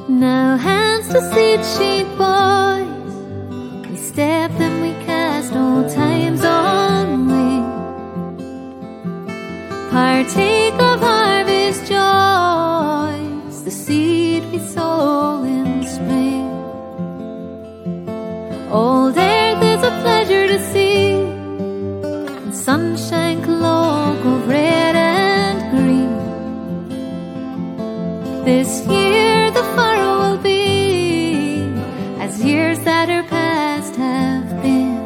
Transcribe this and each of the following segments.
Now hands to seed sheep boys, we step and we cast old times on wing. Partake of harvest joys, the seed we sow in spring. Old earth is a pleasure to see, and sunshine glow gold, red and green. This year the furrow will be as years that are past have been.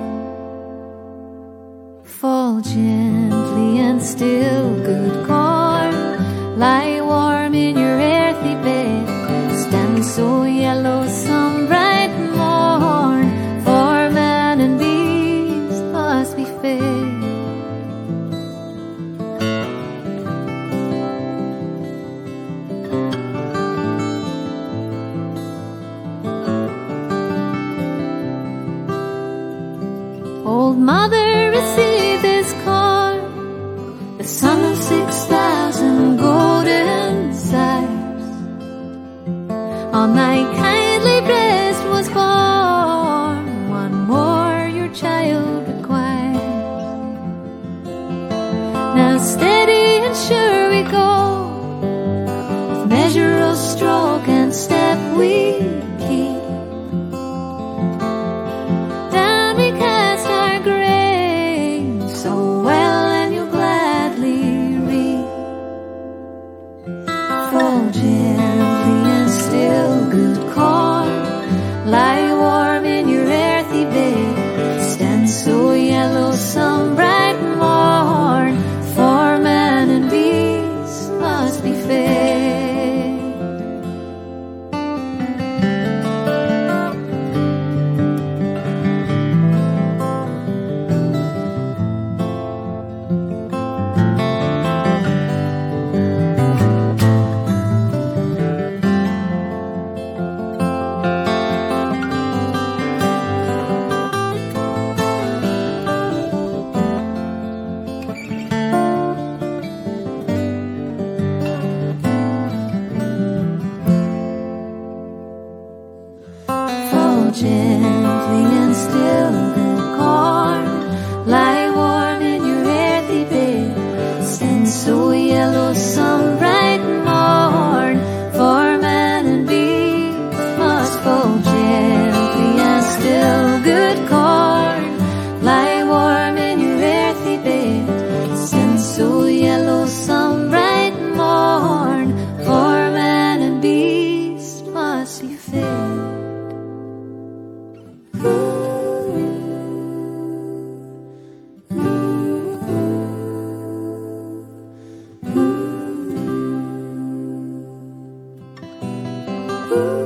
Fall gently and still, good corn, lie warm in your earthy bed. Stand so yellow some bright morn, for man and beast must be fed. Old mother, receive this corn, the son of 6,000 golden sires. On thy kindly breast was born one more your child requires. Now steady and sure we go, with measure of stroke and step we keep. Fall gently and still, good corn, lie warm in your earthy bed. Stand so yellow some bright morn, for man and beast must be fed. Gently and still, good corn, lie warm in your earthy bed. Stand so yellow some bright morn, for man and beast must fall gently and still, good corn, lie warm in your earthy bed. Stand so yellow some bright morn, for man and beast must be fed. Ooh.